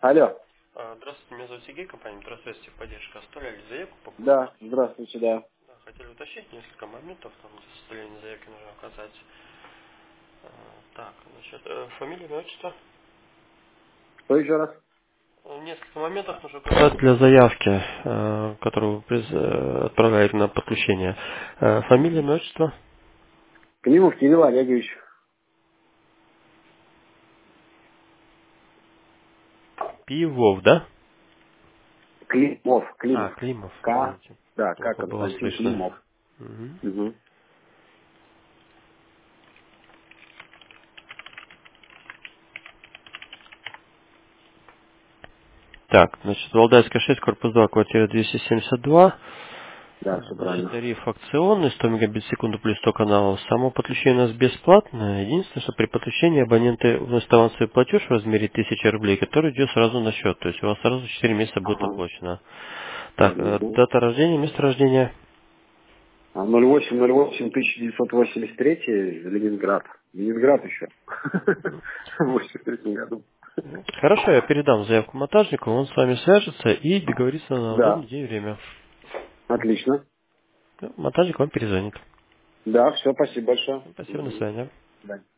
Алло. Здравствуйте, меня зовут Сергей, компания «Метросвязь Поддержка». Оставляли заявку по поводу... Да, здравствуйте, да. Да, хотели уточнить несколько моментов, там для составления заявки нужно указать. Так, значит, фамилия, имя, отчество. Что еще раз? Несколько моментов нужно указать для заявки, которую вы отправляете на подключение. Фамилия, имя, отчество. Климов Кирилл Олегович. Пивов, да? Климов, Климов. Климов, К. извините. Да, К. Плохо было Константин слышно. Климов. Мгм. Угу. Так, значит, Валдайская 6, корпус 2, квартира 272. Да, все Значит, правильно. тариф акционный, 100 мегабит в секунду плюс 100 каналов. Само подключение у нас бесплатное. Единственное, что при подключении абоненты вносят авансовый платеж в размере 1000 рублей, который идет сразу на счет. То есть у вас сразу 4 месяца будет Ага. оплачено. Так, Угу. дата рождения, место рождения. 08-08-1983, Ленинград. Ленинград еще. В 83 году. Хорошо, я передам заявку монтажнику, он с вами свяжется и договорится на удобный Да, день и время. отлично. Монтажник вам перезвонит. Да, все, спасибо большое. Спасибо, до Угу. свидания. Да.